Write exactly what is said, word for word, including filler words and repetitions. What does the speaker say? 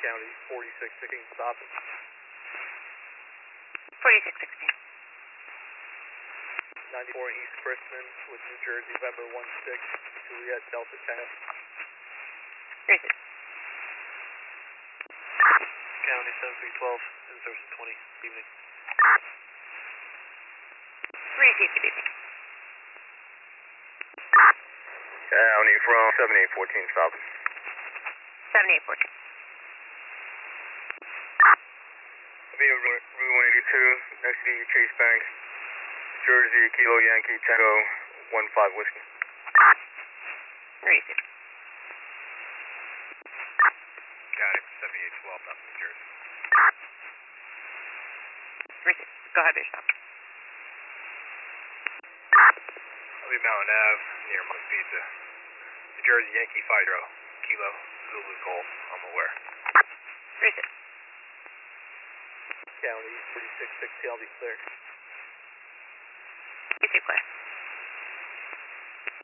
County forty-six sixteen, stopping. forty-six sixteen. ninety-four East Chrisman with New Jersey, November one six, Juliet Delta Tango. Racing. County seven three one two, in service twenty, evening. Repeat, good evening. County from seven eight one four, stopping. seven eight one four. Route one eighty-two, next to Chase Bank, Jersey, Kilo Yankee, Tango, one five Whiskey. Racing. County seven eight one two, up New Jersey. Racing. Go ahead, Bishop. I'll be Mountain Ave, near Monk's Pizza. New Jersey, Yankee, Fidro, Kilo, Zulu, Golf, I'm aware. Racing. County forty-six sixty, I'll be clear. You too, clear.